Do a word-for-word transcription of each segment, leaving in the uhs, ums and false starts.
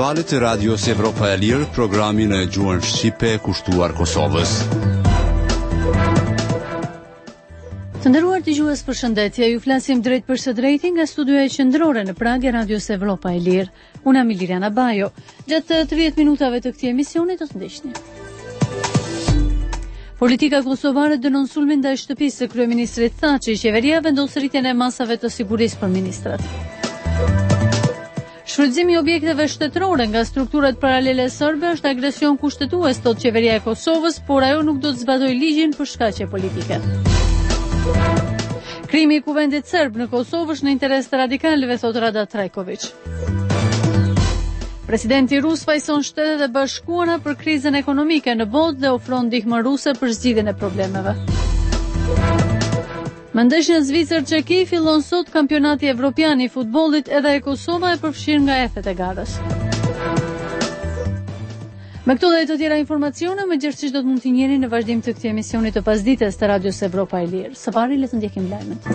valët e Radios Evropa e Lirë, programin e gjuhën shqipe kushtuar Kosovës. Të nderuar dëgjues, përshëndetje. Ju flasim drejt për së drejti nga studioja qendrore në Prag e Radios Evropa e Lirë. Unë jam Liliana Bajo. Gjatë tridhjetë minutave të këtij emisioni do të ndiqni. Politika kosovare dënon sulmin ndaj shtëpisë së kryeministrit Thaçi. Qeveria vendos rritjen e masave të sigurisë për ministrat. Shfrytëzimi i objekteve shtetërore nga strukturat paralele serbe është agresion kushtetues, thot qeveria e Kosovës, por ajo nuk do të zbatojë ligjin për shkaqe politike. Krimi i kuvendit serb në Kosovë është në interes të radikalëve, thot Rada Trajković. Presidenti rus fajson Shtetet e Bashkuara për krizën ekonomike në botë dhe ofron ndihmë ruse për zgjidhjen e problemeve. Më ndeshja Zvicër-Çeki fillon sot kampionati evropian i futbollit, edhe e Kosova e përfshirë nga efet e garës. Me këto dhe të tjera informacione, më gjithçish do të mund t'i njihni në vazhdim të këtij emisioni të pasdites të Radios Evropa e Lirë. Së pari le të ndjekim lajmet.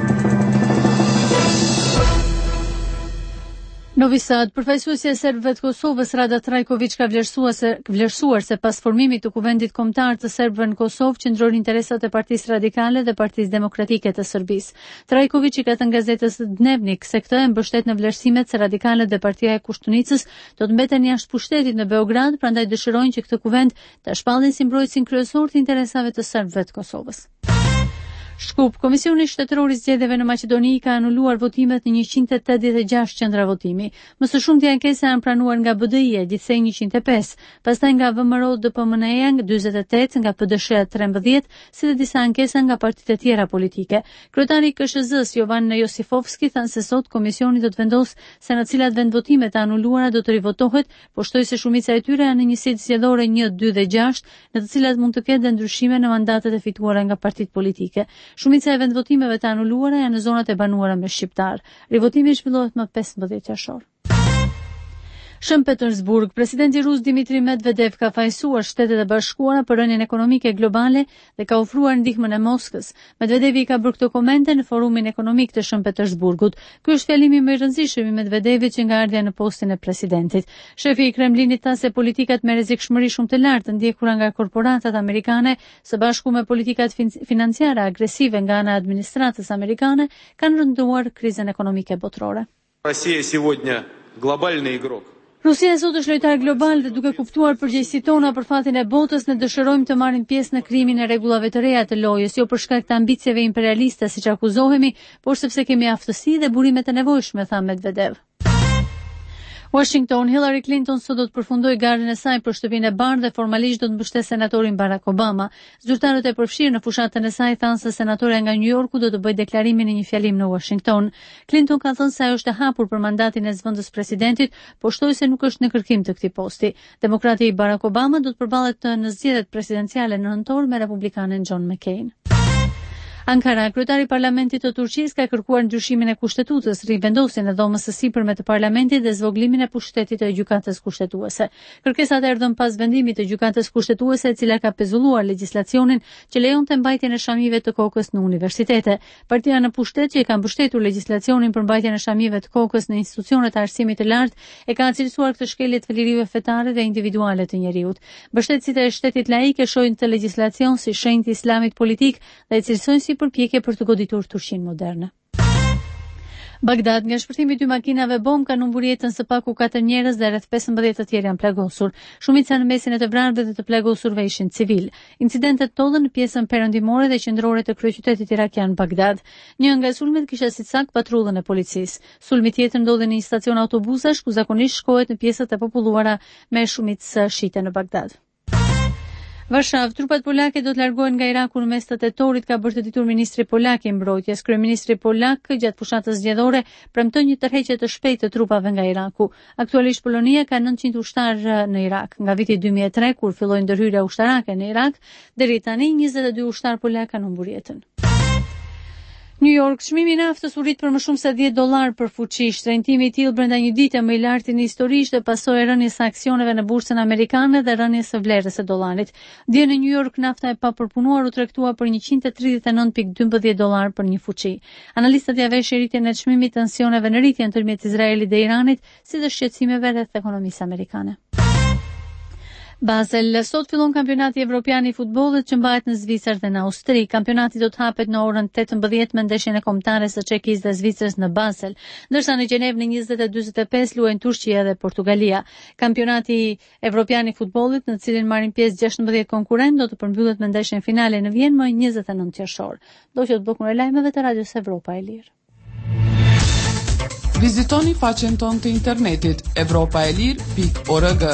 Novi Sad, përfaqësuesja e serbëve të Kosovës Rada Trajković ka vlerësuar se vlerësuar se pas formimit të kuvendit kombëtar të serbëve në Kosovë qëndron interesat e Partisë Radikale dhe Partisë Demokratike të Serbisë. Trajković i ka thënë gazetës Dnevnik se këtë e mbështet në vlerësimet se radikalet dhe Partia e Kushtunicës do të mbeten jashtë pushtetit në Beograd, prandaj dëshirojnë që këtë kuvend ta shpallin si mbrojtësin kryesor të interesave të serbëve të Kosovës. Shkup, Komisioni Shtetëror i Zgjedhjeve në Maqedoni ka anuluar votimet në njëqind e tetëdhjetë e gjashtë qendra votimi. Më së shumti ankesa janë pranuar nga B D I-ja, gjithsej njëqind e pesë, pastaj nga V M R O D P M N-ja dyzet e tetë, nga P D S-ja trembëdhjetë, si dhe disa ankesa nga partitë e tjera politike. Kryetari i K S Z-s Jovan Josifovski thanë se sot komisioni do të vendosë se në cilat vendvotimet e anuluara do të rivotohet, por shtoi se shumica e tyre janë në njësitë zgjedhore një, dy dhe gjashtë, në të cilat mund të ketë ndryshime në mandatet e fituara nga partitë politike. Shumica e vendvotimeve të anuluara janë në zonat e banuara me shqiptar. Rivotimi zhvillohet më pesëmbëdhjetë qershor. Shën Petersburg, presidenti rus Dmitri Medvedev ka fajsuar Shtetet e Bashkuara për rënien ekonomike globale dhe ka ofruar ndihmën e Moskës. Medvedevi ka bërë këto komente në forumin ekonomik të Shën Petersburgut. Ky është fjalimi më i rëndësishëm i Medvedevit që nga ardhja në postin e presidentit. Shefi i Kremlinit tha se politikat me rrezikshmëri shumë të lartë ndjekura nga korporatat amerikane, së bashku me politikat fin- financiare agresive nga ana e administratës amerikane, kanë rënduar krizën ekonomike botërore. Россия сегодня глобальный игрок. Rusia sot është lojtar global dhe duke kuptuar përgjegjësitë tona për fatin e botës, ne dëshirojmë të marrim pjesë në krijimin e rregullave të reja të lojës, jo për shkak të ambicieve imperialiste siç akuzohemi, por sepse kemi aftësi dhe burimet e nevojshme, tha Medvedev. Washington, Hillary Clinton sot do të përfundojë garën e saj për shtëpinë e Bardhë dhe formalisht do të mbështetë senatorin Barack Obama. Zyrtarët e përfshirë në fushatën e saj thanë se senatorja nga New Yorku do të bëjë deklarimin në një fjalim në Washington. Clinton ka thënë se ajo është e hapur për mandatin e zëvendës presidentit, por shtoi se nuk është në kërkim të këtij posti. Demokrati Barack Obama do të përballet në zgjedhjet presidenciale në nëntor me republikanin John McCain. Ankara, kryetari i parlamentit të Turqisë ka kërkuar ndryshimin e kushtetutës, rivendosjen e dhomës së sipërme të parlamentit dhe zvoglimin e pushtetit të gjykatës kushtetuese. Kërkesat erdhën pas vendimit të gjykatës kushtetuese, e cila ka pezulluar legjislacionin që lejonte mbajtjen e shamive të kokës në universitete. Partia në pushtet që e ka mbështetur legjislacionin për mbajtjen e shamive të kokës në institucionet e arsimit të lartë e ka cilësuar këtë shkelje të lirive fetare dhe individuale të njeriut. Mbështetësit e shtetit laik e shohin këtë legjislacion si shenjë të islamit politik dhe e cilësojnë si përpjekje për të goditur Turqinë moderne. Bagdad, nga shpërthimi i dy makinave bom kanë humbur jetën së paku katër njerëz dhe rreth pesëmbëdhjetë të tjerë janë plagosur. Shumica në mesin e të vrarëve dhe të plagosurve ishin civil. Incidentet ndodhen në pjesën perëndimore dhe qendrore të kryeqytetit irakian Bagdad. Një nga sulmet kishte si cak patrullën e policisë. Sulmi tjetër ndodhi në një stacion autobusash ku zakonisht shkohet në pjesët e populluara me shumicë shite në Bagdad. Varshavë, trupat polake do të largohen nga Iraku në mes të tetorit, ka bërë të ditur ministri polak i mbrojtjes. Kryeministri polak gjatë fushatës zgjedhore premton një tërheqje të shpejtë të trupave nga Iraku. Aktualisht Polonia ka nëntëqind ushtarë në Irak. Nga viti dy mijë e tre, kur filloi ndërhyrja ushtarake në Irak, deri tani njëzet e dy ushtar polak kanë humbur jetën. New York, çmimi i naftës u rrit për më shumë se dhjetë dollar për fuqi. Shtrenjtimi i tillë brenda një dite më i lartë në histori ishte pasojë e rënies së aksioneve në bursën amerikane dhe rënies së vlerës së dollarit. Dje në New York nafta e papërpunuar u tregtua për njëqind e tridhjetë e nëntë pikë dymbëdhjetë dollar për një fuqi. Analistët ja veshin rritjen e çmimit, tensioneve në rritje ndërmjet Izraelit dhe Iranit, si dhe shqetësimeve rreth ekonomisë amerikane. Basel, sot fillon kampionati evropian i futbollit që mbahet në Zvicër dhe në Austri. Kampionati do të hapet në orën tetëmbëdhjetë me ndeshjen e kombëtare së Çekisë dhe Zvicrës në Basel, ndërsa në Gjenev në njëzet e njëzet e pesë luajnë Turqia dhe Portugalia. Kampionati evropian i futbollit, në cilin marrin pjesë gjashtëmbëdhjetë konkurrentë, do të përmbyllet me ndeshjen finale në Vjenë më njëzet e nëntë qershor. Do që të bllokun e lajmeve të Radios Evropa e Lirë. Vizitoni faqen tonë të internetit evropaelir pikë org.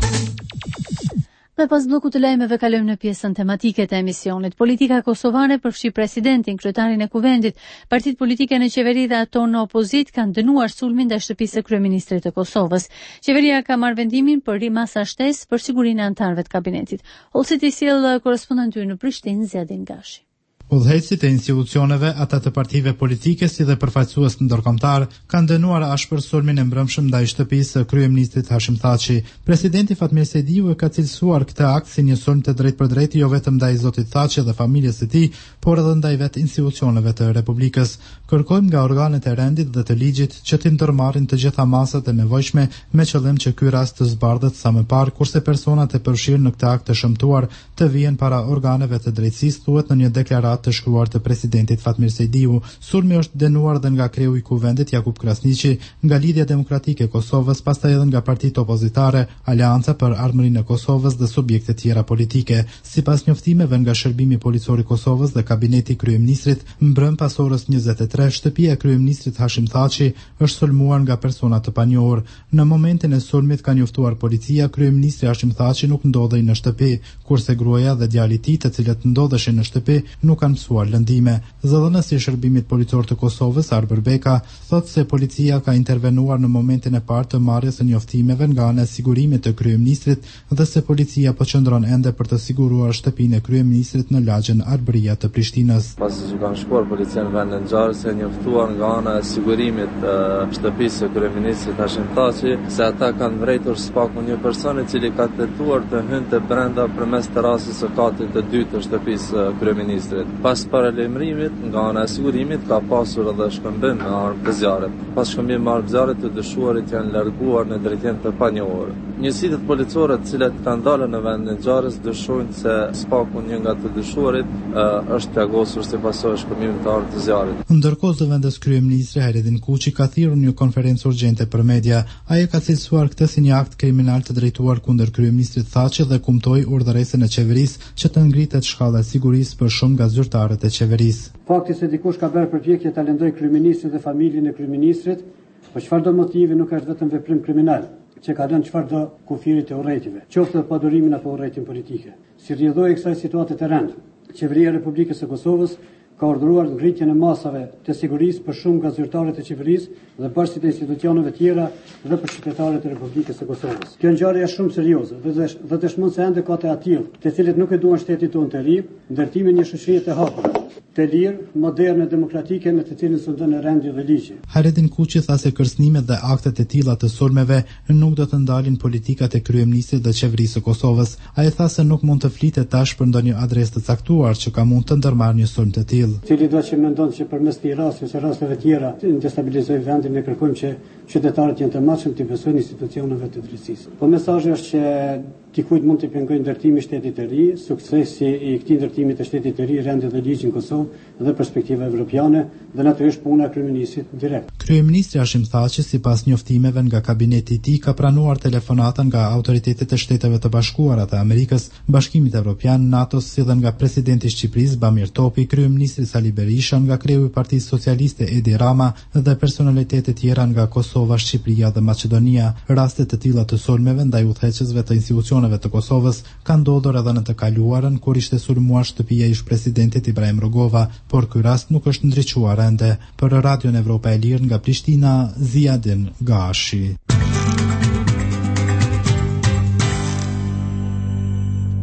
Dhe pas bllokut të lajmeve kalojmë në pjesën tematike të emisionit. Politika kosovare përfshi presidentin, kryetarin e kuvendit, partitë politike në qeveri dhe ato në opozit kanë dënuar sulmin ndaj shtëpisë së kryeministrit të Kosovës. Qeveria ka marrë vendimin për rimasa shtesë për sigurinë e anëtarëve të kabinetit. Hollësit i sjell korrespondenti në Prishtinë, Zjadin Gashi. Udhëheqësit e institucioneve, ata të partive politike si dhe përfaqësues ndërkombëtar kanë dënuar ashpër sulmin e mbrëmshëm ndaj shtëpisë së kryeministrit Hashim Thaçi. Presidenti Fatmir Sejdiu e ka cilësuar këtë akt si një sulm të drejtpërdrejtë jo vetëm ndaj zotit Thaçi dhe familjes së tij, por edhe ndaj vetë institucioneve të Republikës. Kërkojmë nga organet e rendit dhe të ligjit që të ndërmarrin të gjitha masat e nevojshme me qëllim që ky rast të zbardhet sa më parë, kurse personat e përfshirë në këtë akt të shëmtuar të vihen para organeve të drejtësisë, thuhet në një deklaratë të shkruar të presidentit Fatmir Sejdiu. Sulmi është dënuar dhe nga kreu i kuvendit Jakub Krasniqi, nga Lidhja Demokratike e Kosovës, pastaj edhe nga partitë opozitare, Aleanca për Armërinë e Kosovës dhe subjekte tjera politike. Sipas njoftimeve nga Shërbimi Policor i Kosovës dhe kabineti i kryeministrit, mbrëm pas orës njëzet e tre, shtëpia e kryeministrit Hashim Thaçi është sulmuar nga persona të panjohur. Në momentin e sulmit ka njoftuar policia, kryeministri Hashim Thaçi nuk ndodhej në shtëpi, kurse gruaja dhe djali i tij, të cilët ndodheshin në shtëpi, nuk kanë mësuar lëndime. Zëdhënësi i Shërbimit Policor të Kosovës, Arber Beka, thotë se policia ka intervenuar në momentin e parë të marrjes së njoftimeve nga ana e sigurimit të kryeministrit dhe se policia po qëndron ende për të siguruar shtëpinë e kryeministrit në lagjen Arbëria të Prishtinës. Pasi që kanë shkuar policia në vendin e ngjarjes, e njoftuar nga ana e sigurimit të shtëpisë së kryeministrit Hashim Thaçi se ata kanë vrejtur spaku një person i cili ka tentuar të hynte brenda përmes terrasës së katit të dytë të shtëpisë së kryeministrit. Pas paralajmërimit nga ana e sigurimit ka pasur edhe shkëmbim me armë të zjarrit. Pas shkëmbimit me armë të zjarrit, të dëshuarit janë larguar në drejtim të panjohur. Njësitë policore të cilat kanë dalë në vendin e ngjarjes dëshojnë se spaku një nga të dëshuarit është plagosur si pasojë e shkëmbimit të armë të zjarrit. Ndërkohë, zëvendës kryeministri Hayreddin Kuçi ka thirrur një konferencë urgjente për media. Ai ka cilësuar këtë si një akt kriminal të drejtuar kundër kryeministrit Thaçi dhe kumtoi urdhëresën e qeverisë që të ngritet shkalla e sigurisë për shumë nga zyrtarët e qeverisë. Fakti se dikush ka bërë përpjekje ta lëndojë kryeministrin dhe familjen e kryeministrit, për çfarëdo motivi nuk është vetëm veprim kriminal, që ka dhënë çfarëdo kufirit të urrëtive, qoftë pa durimin apo urrëtin politike. Si rrjedhoi kësaj situate të rënd, Qeveria e Republikës së Kosovës ka urdhëruar ngritjen e masave të sigurisë për shumë nga zyrtarët e qeverisë dhe bashkë të institucioneve tjera dhe për qytetarët e Republikës së Kosovës. Kjo ngjarje është shumë serioze dhe dëshmon se ende ka të atill, të cilët nuk e duan shtetin tonë të ri, ndërtimin një shoqërie të hapur, të lirë, moderne, demokratike me të cilën sundon rendi dhe ligji. Hayreddin Kuçi tha se kërcënimet dhe aktet e tilla të sulmeve nuk do të ndalin politikat e kryeministrit dhe qeverisë së Kosovës. Ai tha se nuk mund të flitet tash për ndonjë adresë të caktuar që ka mund të ndërmarrë një sulm të tillë. Cili do që mendon që përmes këtij rasti ose rasteve tjera të destabilizojë vendin, ne kërkojmë që qytetarët janë të mëshëm të besojnë institucioneve të drejtësisë. Po mesazhi është që dikujt mund të pengojë ndërtimi i shtetit të ri, suksesi i këtij ndërtimi të shtetit të ri, rendi dhe ligji në Kosovë dhe perspektiva evropiane dhe natyrisht puna e kryeministrit direkt. Kryeministri Hashim Thaçi, sipas njoftimeve nga kabineti i tij, ka pranuar telefonata nga autoritetet e Shteteve të Bashkuara të Amerikës, Bashkimit Evropian, NATO-s, si dhe nga presidenti i Shqipërisë Bamir Topi, kryeministri Sali Berisha, nga kreu i Partisë Socialiste Edi Rama dhe personalitete tjera nga Kosova, Shqipëria dhe Maqedonia. Raste të tilla të sulmeve ndaj udhëheqësve të institucioneve të Kosovës kanë ndodhur edhe në të kaluarën, kur ishte sulmuar shtëpia e ish-presidentit Ibrahim Rugova, por ky rast nuk është ndriçuar ende. Për Radion Evropa e Lirë nga Prishtina, Ziadin Gashi.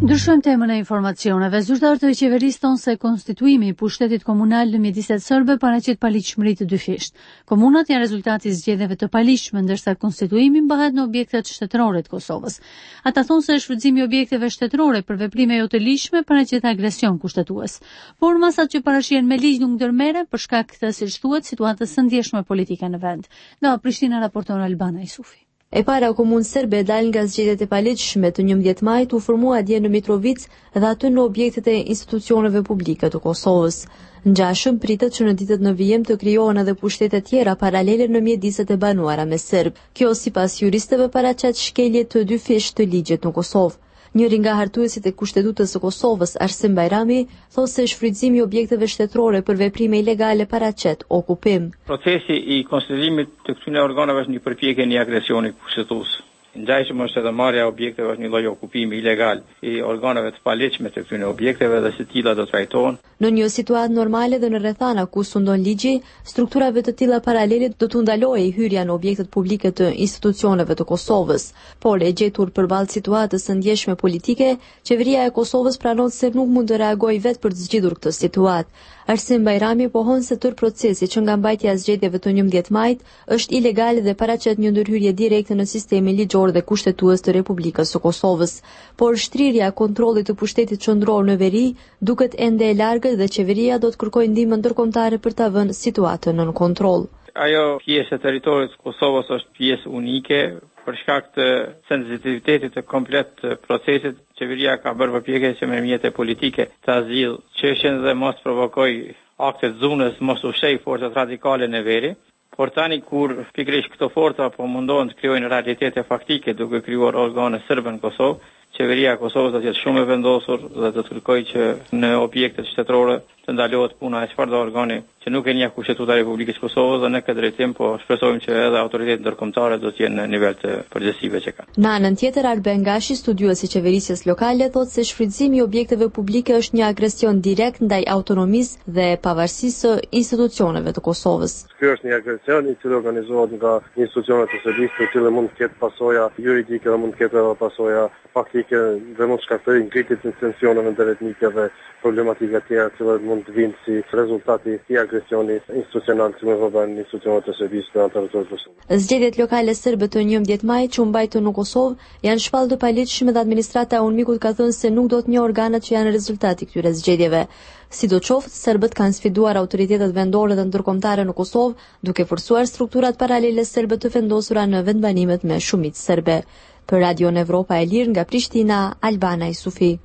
Ndryshojmë temën e informacioneve. Zyrtarët e qeverisë thonë se konstituimi i pushtetit komunal në mjediset serbe paraqet paligjshmëri të dyfisht. Komunat janë rezultati i zgjedhjeve të paligjshme, ndërsa konstituimi mbahet në objektet shtetërore të Kosovës. Ata thonë se shfrytëzimi i objekteve shtetërore për veprime jo të ligjshme paraqet agresion kushtetues. Por masat që parashihen me ligj nuk ndërmerren për shkak të, siç thuhet, situatës së ndjeshme politike në vend. Nga Prishtina raporton Albana Isufi. E para komunë serbe dal nga zgjedhjet e paligjshme të njëmbëdhjetë majit u formua dje në Mitrovic dhe aty në objektet e institucioneve publike të Kosovës. Ngjashëm pritet që në ditët në vijim të krijohen edhe pushtete tjera paralele në mjediset e banuara me serb. Kjo sipas juristëve paraqet shkelje të dyfisht të ligjet në Kosovë. Njëri nga hartuesit e Kushtetutës së Kosovës, Arsim Bajrami, thotë se shfrytëzimi i objekteve shtetërore për veprime ilegale paraqet okupim. Procesi i konsiderimit të këtyre organeve është një përpjekje një agresioni kushtetues. Ngjajshëm është edhe marrja e objekteve është një lloj okupimi ilegal i organeve të paligjshme të këtyre objekteve dhe si tilla do trajtohen. Në një situatë normale dhe në rrethana ku sundon ligji, strukturave të tilla paralele do të ndalojë hyrja në objektet publike të institucioneve të Kosovës. Por e gjetur përballë situatës së ndjeshme politike, qeveria e Kosovës pranon se nuk mund të reagojë vetë për të zgjidhur këtë situatë. Arsim Bajrami pohon se tërë procesi që nga mbajtja e zgjedhjeve të njëmbëdhjetë majit është ilegal dhe paraqet një ndërhyrje direkte në sistemin ligjor dhe kushtetues të Republikës së Kosovës. Por shtrirja e kontrollit të pushtetit qendror në veri duket ende e largët dhe qeveria do të kërkojë ndihmë ndërkombëtare për ta vënë situatën nën kontroll. Ajo pjesë e territorit të Kosovës është pjesë unike. Për shkak të sensitivitetit të komplet të procesit, qeveria ka bërë përpjekje që me mjete politike ta zgjidhë çështjen dhe mos provokoj akte të zunës, mos u shej forcat radikale në veri. Por tani kur pikërisht këto forca po mundohen të krijojnë realitete faktike duke krijuar organe serbe në Kosovë, qeveria e Kosovës do të jetë shumë e vendosur dhe do të kërkojë që në objektet shtetërore të ndalohet puna e çfarëdo organi që nuk e njeh Kushtetuta e Republikës së Kosovës dhe në këtë drejtim po shpresojmë që edhe autoritetet ndërkombëtare do të jenë në nivel të përgjegjësive që kanë. Në anën tjetër, Arben Gashi, studiues i qeverisjes lokale, thotë se shfrytëzimi i objekteve publike është një agresion direkt ndaj autonomisë dhe pavarësisë së institucioneve të Kosovës. Ky është një agresion i cili organizohet nga institucionet e Serbisë, i cili mund të ketë pasoja juridike dhe mund të ketë edhe pasoja faktike dhe mund të shkaktojë ngritje të tensioneve ndërretnike dhe problematika të tjera që mund të vinë si rezultati i agresionit institucional që më vëbën institucionet e Serbisë në territorin e Kosovës. Zgjedhjet lokale serbe të njëmbëdhjetë majit që u mbajtën në Kosovë janë shpallë të paligjshme dhe administrata e UNMIK-ut ka thënë se nuk do të njohë organet që janë rezultati këtyre zgjedhjeve. Sidoqoftë, serbët kanë sfiduar autoritetet vendore dhe ndërkombëtare në Kosovë, duke forcuar strukturat paralele serbe të vendosura në vendbanimet me shumicë serbe. Për Radion Evropa e Lirë nga Prishtina, Albana Isufi.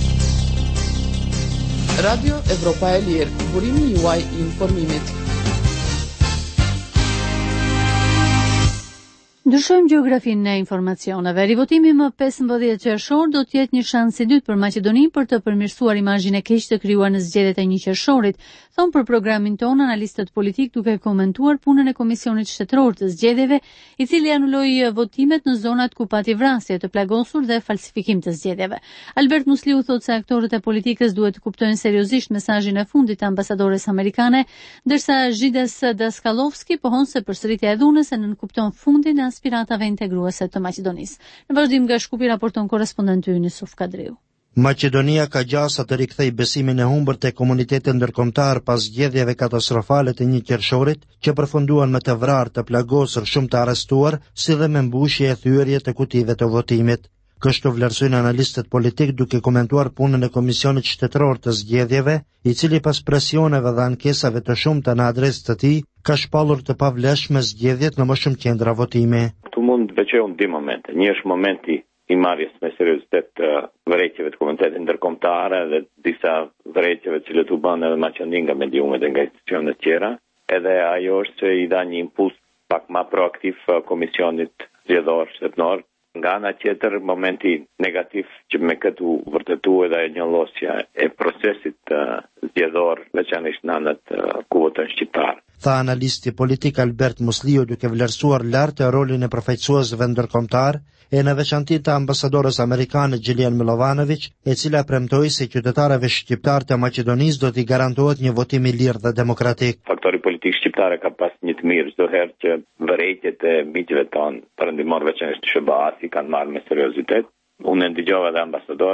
Radio Evropa e Lirë, burimi juaj i informimit. Ndryshojmë gjeografinë e informacioneve. Rivotimi më pesëmbëdhjetë qershor do të jetë një shans i dytë për Maqedoninë për të përmirësuar imazhin e keq të krijuar në zgjedhjet e një qershorit, thon për programin ton analistët politik duke komentuar punën e Komisionit Shtetëror të Zgjedhjeve, i cili anuloi votimet në zonat ku pati vrasje të plagosur dhe falsifikim të zgjedhjeve. Albert Musliu thotë se aktorët e politikës duhet të kuptojnë seriozisht mesazhin e fundit të ambasadores amerikane, ndërsa Zhides Daskalovski pohon se përsëritja e dhunës e nënkupton fundin e aspiratave integruese të Maqedonisë. Në vazhdim nga Shkupi raporton korrespondenti ynë Yusuf Kadriu. Maqedonia ka gjasa të rikthej besimin e humbur te komuniteti ndërkombëtar pas zgjedhjeve katastrofale të një qershorit që përfunduan me të vrarë, të plagosur, shumë të arrestuar, si dhe me mbushje e thyerje të kutive të votimit. Kështu vlerësojnë analistët politik duke komentuar punën e Komisionit Shtetëror të Zgjedhjeve, i cili pas presioneve dhe ankesave të shumta në adresë të tij, ka shpallur të pavlefshme zgjedhjet në më shumë qendra votimi. Tu mund të veçojmë dy momente. Një është momenti i marrjes me seriozitet të vërejtjeve të Komitetit Ndërkombëtar dhe disa vërejtjeve që u bën edhe Maqedonia nga mediumet dhe nga institucionet tjera, edhe ajo është që i dha një impuls pak më proaktiv Komisionit Zgjedhor Shtetëror. Nga ana tjetër, momenti negativ që me këtu vërtetu edhe e njëllosja e procesit uh, zgjedhor, veçanërisht në anët uh, ku voton shqiptar. Tha analisti politik Albert Musliu duke vlerësuar lartë rolin e përfaqësuesve ndërkombëtar e në veçanti të ambasadores amerikane Gjilian Milovanovic, e cila premtoi se qytetarëve shqiptar të Maqedonisë do t'i garantohet një votim i lirë dhe demokratik. Faktori politik shqiptar ka pas një të mirë çdo herë që vërejtjet e miqve tonë perëndimor veçanërisht Shëbasi kanë marrë me seriozitet. Unë ndigjova dhe ambasadoren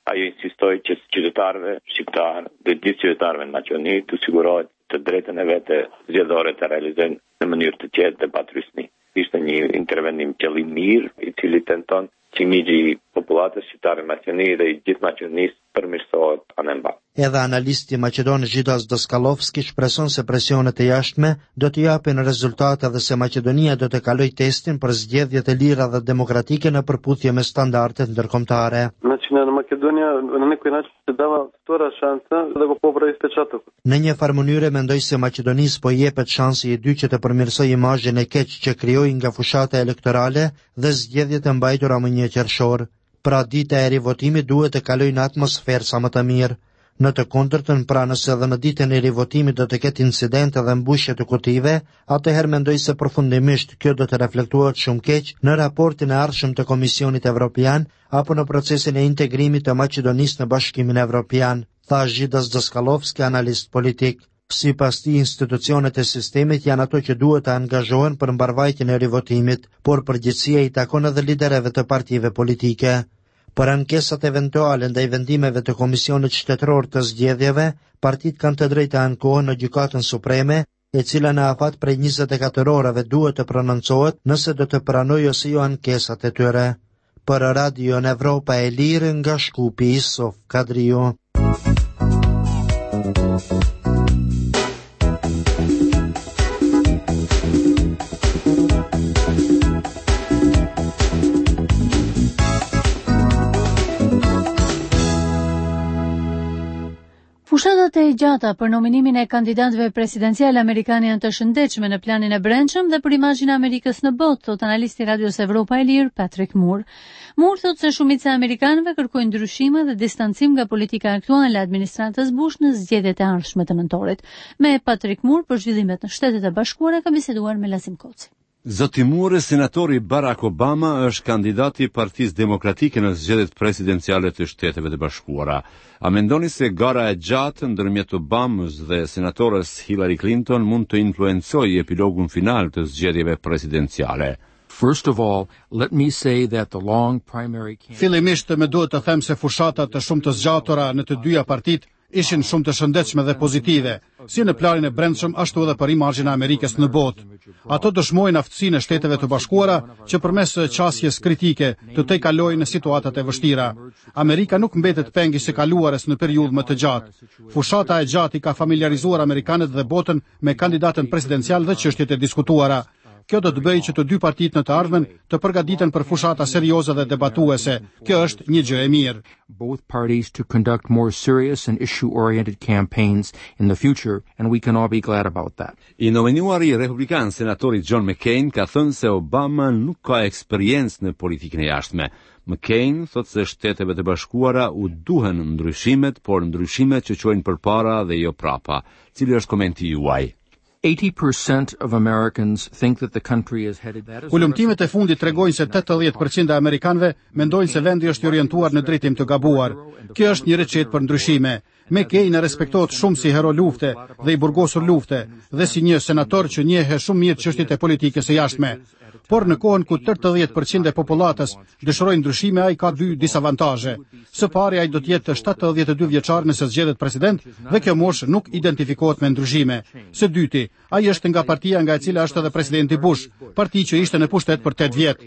Ajo insistoi që qytetarëve shqiptar, dhe gjithë qytetarëve në Maqedoni të sigurohet të drejtën e vete zgjedhore të realizojnë në mënyrë të qetë dhe pa trysni. Ishte një intervendim qëllim mirë i cili tenton që imixhi i popullatës shqiptare në Maqedoni dhe i gjithë Maqedonisë përmirësohet anë mba. Edhe analisti maqedon Zhidas Daskallovski shpreson se presionet e jashtme do të japin rezultate dhe se Maqedonia do të kalojë testin për zgjedhjet e lira dhe demokratike në përputhje me standardet ndërkombëtare. Në Македония на некој начин се дава втора шанса да го поправи впечатокот. Në një farë mënyre mendoj se Maqedonisë po i jepet shansi i dytë që të përmirësojë imazhin e keq që krijoi nga fushata elektorale dhe zgjedhjet e mbajtura më një qershor. Pra dita e rivotimit duhet të kalojë në atmosferë sa më të mirë. Në të kundërtën, pra nëse edhe në ditën e rivotimit do të ketë incidente dhe mbushje të kutive, atëherë mendoj se përfundimisht kjo do të reflektohet shumë keq në raportin e ardhshëm të Komisionit Evropian apo në procesin e integrimit të Maqedonisë në Bashkimin Evropian, tha Zhidas Daskallovski, analist politik. Sipas tij, institucionet e sistemit janë ato që duhet të angazhohen për mbarvajtjen e rivotimit, por përgjegjësia i takon edhe liderëve të partive politike. Për ankesat eventuale ndaj vendimeve të Komisionit Shtetëror të Zgjedhjeve, partitë kanë të drejtë të ankohen në Gjykatën Supreme, e cila në afat prej njëzet e katër orëve duhet të prononcohet nëse do të pranojë ose jo ankesat e tyre. Për Radio në Evropa e Lirë nga Shkupi, Isof Kadriu. Fushatat e gjata për nominimin e kandidatëve presidencial amerikanë janë të shëndetshme në planin e brendshëm dhe për imazhin e Amerikës në botë, thot analisti Radios Evropa e Lirë Patrick Moore. Moore thot se shumica e amerikanëve kërkojnë ndryshime dhe distancim nga politika aktuale e administratës Bush në zgjedhjet e ardhshme të nëntorit. Me Patrick Moore për zhvillimet në Shtetet e Bashkuara ka biseduar me Lazim Koci. Zoti Moore, senatori Barack Obama është kandidati i Partisë Demokratike në zgjedhjet presidenciale të Shteteve të Bashkuara. A mendoni se gara e gjatë ndërmjet Obamës dhe senatorës Hillary Clinton mund të influencojë epilogun final të zgjedhjeve presidenciale? First of all, let me say that the long primary campaign... Fillimisht me duhet të them se fushatat të shumë të zgjatura në të dyja partitë ishin shumë të shëndetshme dhe pozitive, si në planin e brendshëm ashtu edhe për imazhin e Amerikës në botë. Ato dëshmojnë aftësinë e Shteteve të Bashkuara që përmes qasjes kritike të tej kalojnë në situatat e vështira. Amerika nuk mbetet pengi së kaluarës në periudhë më të gjatë. Fushata e gjatë i ka familiarizuar amerikanët dhe botën me kandidatën presidencial dhe çështjet e diskutuara. Kjo do të bëjë që të dy partitë në të ardhmen të përgatiten për fushata serioze dhe debatuese. Kjo është një gjë e mirë. Both parties to conduct more serious and issue-oriented campaigns in the future, and we can all be glad about that. I nominuari republikan senatori John McCain ka thënë se Obama nuk ka eksperiencë në politikën e jashtme. McCain thot se Shteteve të Bashkuara u duhen ndryshimet, por ndryshimet që quajnë përpara dhe jo prapa. Cili është komenti juaj? eighty percent of Americans think that the country is headed that is. Ulëmtimet e fundit tregojnë se tetëdhjetë përqind e amerikanëve mendojnë se vendi është i orientuar në drejtim të gabuar. Kjo është një recetë për ndryshime. McCain respektohet shumë si hero lufte dhe i burgosur lufte dhe si një senator që njeh shumë mirë çështjet e politikës së jashtme. Por në kohën ku tetëdhjetë përqind e popullatës dëshirojnë ndryshime, ai ka dy disavantazhe. Së pari, ai do të jetë shtatëdhjetë e dy vjeçar nëse zgjedhet president dhe kjo moshë nuk identifikohet me ndryshime. Së dyti, ai është nga partia nga e cila është edhe presidenti Bush, parti që ishte në pushtet për tetë vjet.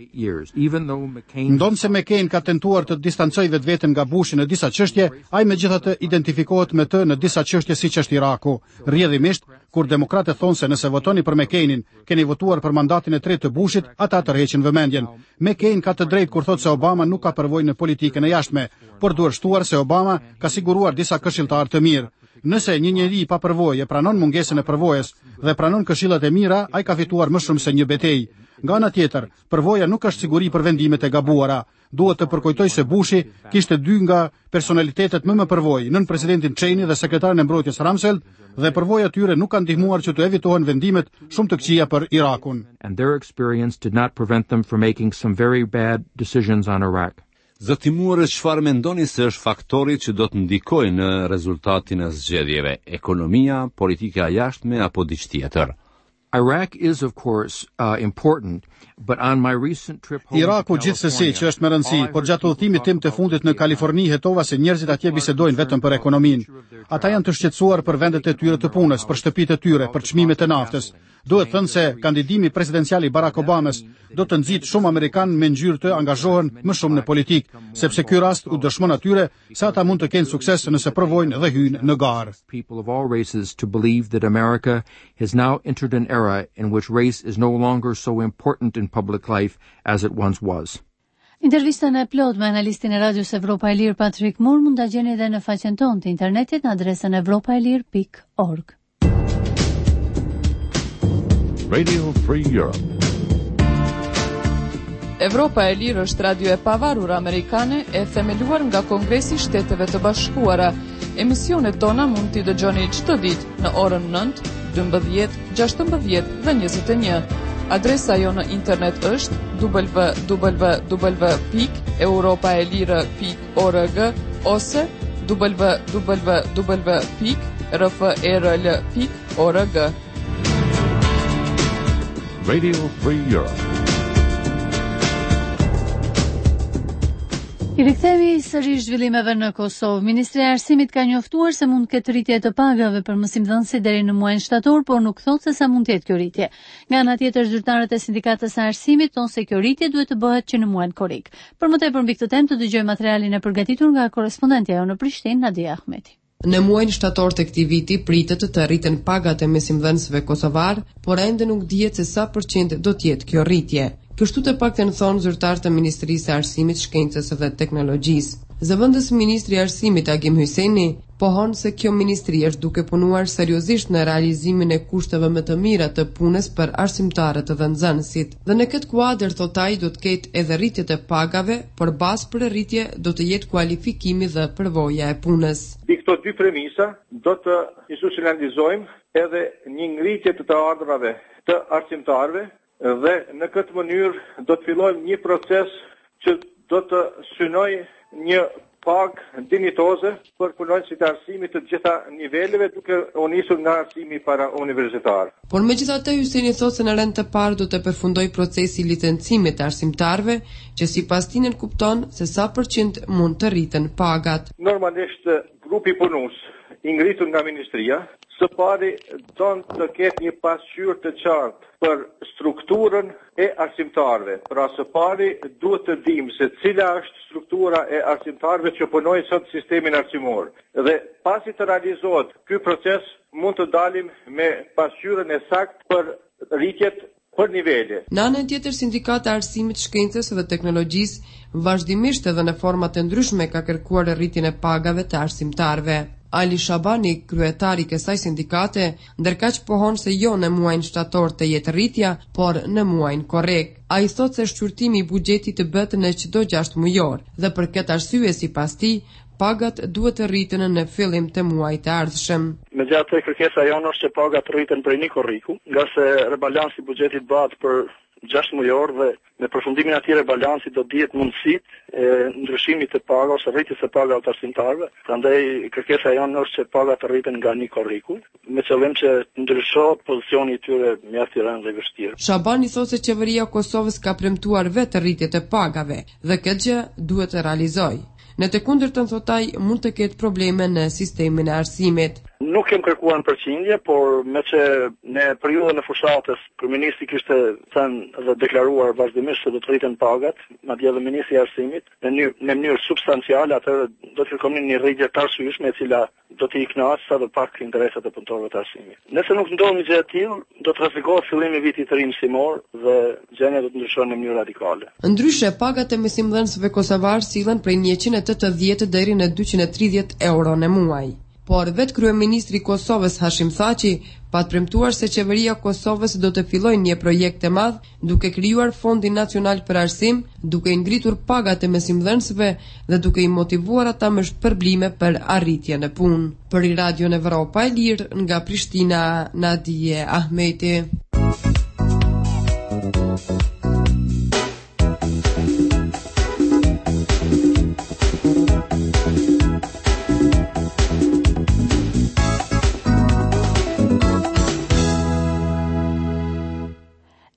Ndonë se McCain ka tentuar të distancojë vetveten nga Bushi në disa çështje, ai megjithatë identifikohet me të në disa çështje siç është Iraku. Rrjedhimisht, kur demokratët thonë se nëse votoni për McCainin, keni votuar për mandatin e tretë të Bushit, ata tërheqin vëmendjen. McCain ka të drejtë kur thotë se Obama nuk ka përvojë në politikën e jashtme, por duhet shtuar se Obama ka siguruar disa këshilltarë të mirë. Nëse një njeri pa përvojë pranon mungesën e përvojës dhe pranon këshillat e mira, ai ka fituar më shumë se një betejë. Nga ana tjetër, përvoja nuk është siguri për vendimet e gabuara. Duhet të përkujtoj se Bushi kishte dy nga personalitetet më me përvojë, nën presidentin Cheney dhe sekretarin e mbrojtjes Rumsfeld, dhe përvoja tyre nuk kanë ndihmuar që të evitohen vendimet shumë të këqija për Irakun. And their experience did not prevent them from making some very bad decisions on Iraq. Zoti Moore, çfarë mendoni se është faktori që do të ndikojë në rezultatin e zgjedhjeve? Ekonomia, politika e jashtme apo diçka tjetër? Iraq is, of course, uh, important, but on my recent trip home Iraku gjithsesi që është me rëndësi, por gjatë udhëtimit tim të fundit në Kaliforni hetova se njerëzit atje bisedojnë vetëm për ekonominë. Ata janë të shqetësuar për vendet e tyre të punës, për shtëpitë e tyre, për çmimet e naftës. Duhet thënë se kandidimi presidencial i Barack Obamës do të nxit shumë amerikanë me ngjyrë të angazhohen më shumë në politikë, sepse ky rast u dëshmon atyre se ata mund të kenë sukses nëse provojnë dhe hyjnë në garë. People of all races to believe that America has now entered an era in which race is no longer so important in public life as it once was. Intervistën e plot me analistin e radios Evropa e Lirë Patrick Moore mund ta gjeni edhe në faqen tonë të internetit në adresën evropaelir pikë org. Radio Free Europe. Evropa e Lirë është radio e pavarur amerikane e themeluar nga Kongresi i Shteteve të Bashkuara. Emisionet tona mund t'i dëgjoni çdo ditë në orën nëntë, dymbëdhjetë, gjashtëmbëdhjetë dhe njëzet e një. Adresa jo në internet është w w w pikë europaelire pikë org ose w w w pikë r f e r l pikë org. Radio Free Europe. I rikthehemi sërish zhvillimeve në Kosovë. Ministria e Arsimit ka njoftuar se mund të ketë rritje të pagave për mësimdhënësit deri në muajin shtator, por nuk thotë se sa mund të jetë kjo rritje. Nga ana tjetër, zyrtarët e sindikatës së arsimit thonë se kjo rritje duhet të bëhet që në muajin korrik. Për më tepër mbi këtë temë të dëgjojmë materialin e përgatitur nga korrespondentja jonë në Prishtinë, Nadia Ahmeti. Në muajin shtator të këtij viti pritet të rriten pagat e mësimdhënësve kosovar, por ende nuk dihet se sa përqind do të jetë kjo rritje. Kështu të paktën thonë zyrtarët e Ministrisë së Arsimit, Shkencës dhe Teknologjisë. Zëvendës ministri i Arsimit Agim Hyseni pohon se kjo ministri është duke punuar seriozisht në realizimin e kushteve më të mira të punës për arsimtarët dhe nxënësit. Dhe në këtë kuadër thotë ai do të ketë edhe rritjet e pagave, por bazë për rritje do të jetë kualifikimi dhe përvoja e punës. Mbi këto dy premisa do të institucionalizojmë edhe një ngritje të të ardhurave të arsimtarëve dhe në këtë mënyrë do të fillojmë një proces që do të synojë një pagë dinjitoze për punonjësit e arsimit të gjitha niveleve, duke u nisur nga arsimi para universitar. Por megjithatë Hyseni thotë se në rend të parë do të përfundoj procesi i licencimit të arsimtarëve, që sipas tij nënkupton se sa përqind mund të rriten pagat. Normalisht grupi punus i ngritur nga ministria së pari do të ketë një pasqyrë të qartë për strukturën e arsimtarëve. Pra së pari duhet të dimë se cila është struktura e arsimtarëve që punojnë sot sistemin arsimor. Dhe pasi të realizohet ky proces, mund të dalim me pasqyrën e saktë për rritjet për nivele. Në anën tjetër, Sindikata e Arsimit, Shkencës dhe Teknologjisë vazhdimisht edhe në forma të ndryshme ka kërkuar rritjen e pagave të arsimtarëve. Ali Shabani, kryetari i kësaj sindikate, ndërkaq pohon se jo në muajin shtator të jetë rritja, por në muajin korrekt. Ai thotë se shqyrtimi i buxhetit të bëhet në çdo gjashtë mujor dhe për këtë arsye sipas tij pagat duhet të rriten në fillim të muajit të ardhshëm. Megjithatë, kërkesa jonë është që pagat të rriten prej një korriku, nga se rebalansi i buxhetit bëhet për gjashtë mujor dhe me përfundimin e atij rebalansi do dihet mundësitë e ndryshimit të pagave ose rritjes së pagave të arsimtarëve. Prandaj kërkesa jonë është që pagat të rriten nga një korriku, me qëllim që ndryshohet pozicioni i tyre mjaft i rëndë dhe i vështirë. Shabani thotë se qeveria e Kosovës ka premtuar vetë rritjet e pagave dhe këtë gjë duhet të realizojë. Në të kundërtën, thotë ai, mund të ketë probleme në sistemin e arsimit. Nuk kem kërkuar në përqindje, por me që në periudhën e fushatës, kryeministri kishte thënë dhe deklaruar vazhdimisht se do të rriten pagat, madje edhe ministri i arsimit, në një në mënyrë substanciale, atëherë do të kërkonin një rritje të arsyeshme e cila do të iknaqë sa dhe pak interesat e punëtorëve të arsimit. Nëse nuk ndodh një gjë e tillë, do të rrezikohet fillimi i vitit të ri mësimor dhe gjendja do të ndryshojë në mënyrë radikale. Ndryshe, pagat e mësimdhënësve kosovar sillen prej njëqind e tetëdhjetë deri në dyqind e tridhjetë euro në muaj. Por vetë kryeministri i Kosovës Hashim Thaçi pa të premtuar se qeveria e Kosovës do të fillojë një projekt të madh duke krijuar Fondin Nacional për Arsim, duke i ngritur pagat e mësimdhënësve dhe duke i motivuar ata me shpërblime për arritje në punë. Për Radio Evropa e Lirë nga Prishtina, Nadia Ahmeti.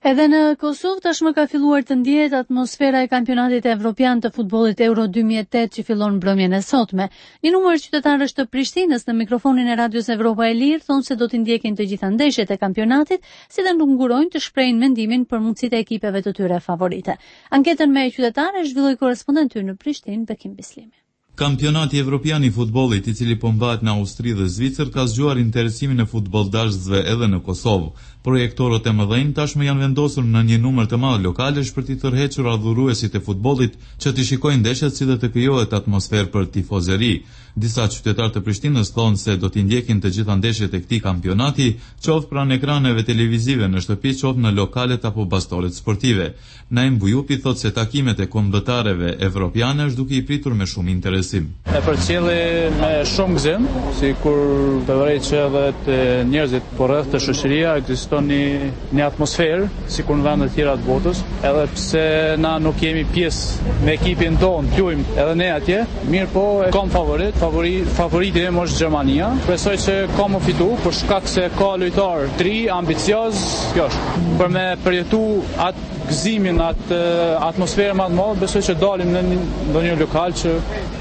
Edhe në Kosovë tashmë ka filluar të ndjehet atmosfera e kampionatit evropian të futbollit Euro dy mijë e tetë që fillon mbrëmjen e sotme. Një numër qytetarësh të Prishtinës në mikrofonin e Radios Evropa e Lirë thonë se do të ndjekin të gjitha ndeshjet e kampionatit, si dhe ngurojnë të shprehin mendimin për mundësitë e ekipeve të tyre favorite. Anketën me qytetarë zhvilloi korrespondenti në Prishtinë, Bekim Bislimi. Kampionati evropian i futbollit, i cili po mbahet në Austri dhe Zvicër, ka zgjuar interesimin e futboldashësve edhe në Kosovë. Projektorët e mëdhenj tashmë janë vendosur në një numër të madh lokalesh për t'i tërhequr adhuruesit e futbollit që t'i shikojnë ndeshjet si dhe të krijohet atmosferë për tifozeri. Disa qytetarë të Prishtinës thonë se do t'i ndjekin të gjitha ndeshjet e këtij kampionati, qoftë pranë ekraneve televizive në shtëpi, qoftë në lokalet apo bastoret sportive. Naim Bujupi thotë se takimet e kombëtarëve evropianë është duke i pritur me shumë interesim. E përcjelli me shumë gëzim, sikur pavarësisht që edhe të njerëzit po rreth të shoqëria ekziston një, një atmosferë, sikur në vendet tjera të botës, edhe pse na nuk jemi pjesë me ekipin tonë, luajmë edhe ne atje, mirë po e kam favorit, favori, favoriti im është Gjermania. Besoj që ka më fitu, për shkak se ka lojtar tri, ambicioz, kjo është. Për me përjetu atë gëzimin, atë atmosferë më të madhe, besoj që dalim në ndonjë lokal që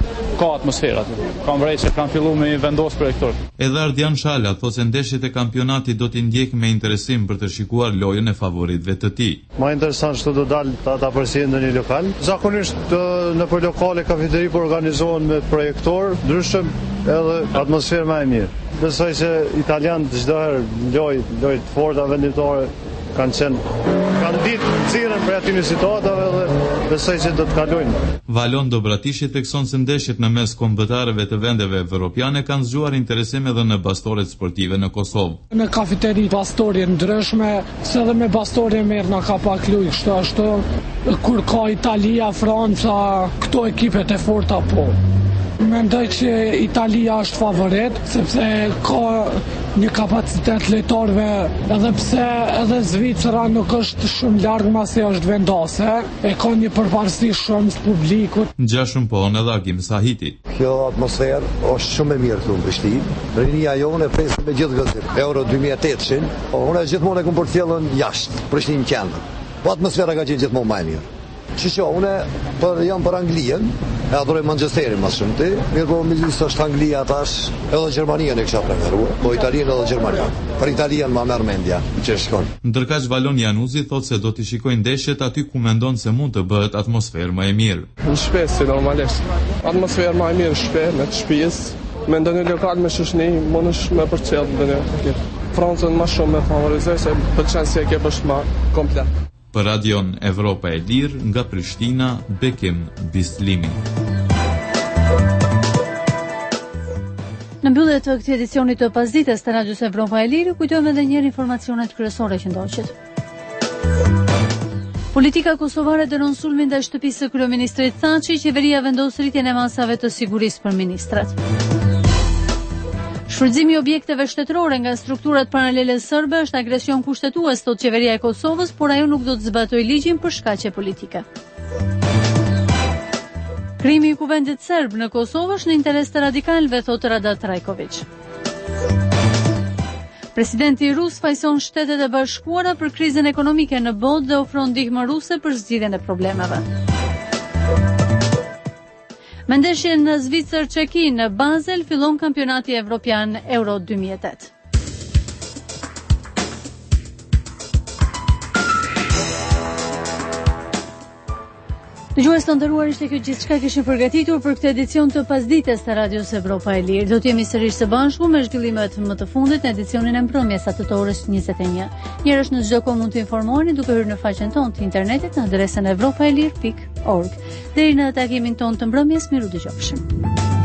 ka atmosferë aty. Kam vërejtë që kanë filluar me vendos projektor. Edhe Ardian Shala thotë se ndeshjet e kampionatit do t'i ndjek me interesim për të shikuar lojën e favoritëve të tij. Më interesant që do dalë ta ta përcjellin në një lokal. Zakonisht në për lokale kafeteri po organizohen me projektor, ndryshëm edhe atmosferë më e mirë. Besoj se italianët çdo herë lojë lojë të forta vendimtare kanë qenë kanë ditë cilën për aty në situatave dhe besoj që do të kalojnë. Valon Dobratishi thekson se ndeshjet në mes kombëtarëve të vendeve evropiane kanë zgjuar interesim edhe në bastoret sportive në Kosovë. Në kafeteri bastorje ndryshme, se edhe me bastorje merr na ka pak luj kështu ashtu, kur ka Italia, Franca, këto ekipet e forta po. Mendoj që Italia është favorit, sepse ka një kapacitet lojtarëve, edhe pse edhe Zvicra nuk është shumë larg masi është vendase, e ka një përparësi shumë të publikut. Gjashëm po edhe Agim Sahiti. Kjo atmosferë është shumë e mirë këtu në Prishtinë. Rinia jonë e presim me gjithë gëzim. Euro dy mijë e tetë-shin, unë gjithmonë e kam përcjellën jashtë, Prishtinë qendër. Po atmosfera ka qenë gjithmonë më e mirë. Që unë për, jam për Anglijen, e adhuroj Manchesterin mas shumë ti, mirë po midis është Anglia tash, edhe Gjermania në kisha preferuar, po Italian edhe Gjermania. Për Italian ma merr mendja që shkon. Ndërkaq Valon Januzi thotë se do t'i shikojnë ndeshjet aty ku mendon se mund të bëhet atmosferë më e mirë. Në shtëpi si normalisht. Atmosferë më e mirë në shtëpi, në shtëpisë, me ndonjë lokal me shoqëni, mundesh me përcjell ndonjë. Francën më shumë me favorizoj se pëlqen si ekip është më komplet. Për Radion Evropa e Lirë, nga Prishtina, Bekim Bislimi. Në mbyllje të këtij edicioni të pasdites të Radios Evropa e Lirë, kujtojmë edhe një herë informacionet kryesore që ndoqet. Politika kosovare dënon sulmin ndaj shtëpisë së kryeministrit Thaçi, qeveria vendos rritjen e masave të sigurisë për ministrat. Shfrytëzimi i objekteve shtetërore nga strukturat paralele serbe është agresion kushtetues, thotë qeveria e Kosovës, por ajo nuk do të zbatojë ligjin për shkaqe politike. Krimi i kuvendit serb në Kosovë është në interes të radikalëve, thotë Rada Trajković. Presidenti rus fajson Shtetet e Bashkuara për krizën ekonomike në botë dhe ofron ndihmë ruse për zgjidhjen e problemeve. Me ndeshje në Zvicër Çeki në Basel fillon kampionati evropian Euro dy mijë e tetë. Dëgjues të nderuar, ishte kjo gjithçka kishim përgatitur për këtë edicion të pasdites të Radios Evropa e Lirë. Do të jemi sërish së bashku me zhvillimet më të fundit në edicionin e mbrëmjes atë të orës njëzet e një. Njerësh në çdo kohë mund të informoheni duke hyrë në faqen tonë të internetit në adresën evropaelir pikë org. Deri në takimin tonë të mbrëmjes, miru dëgjofshim.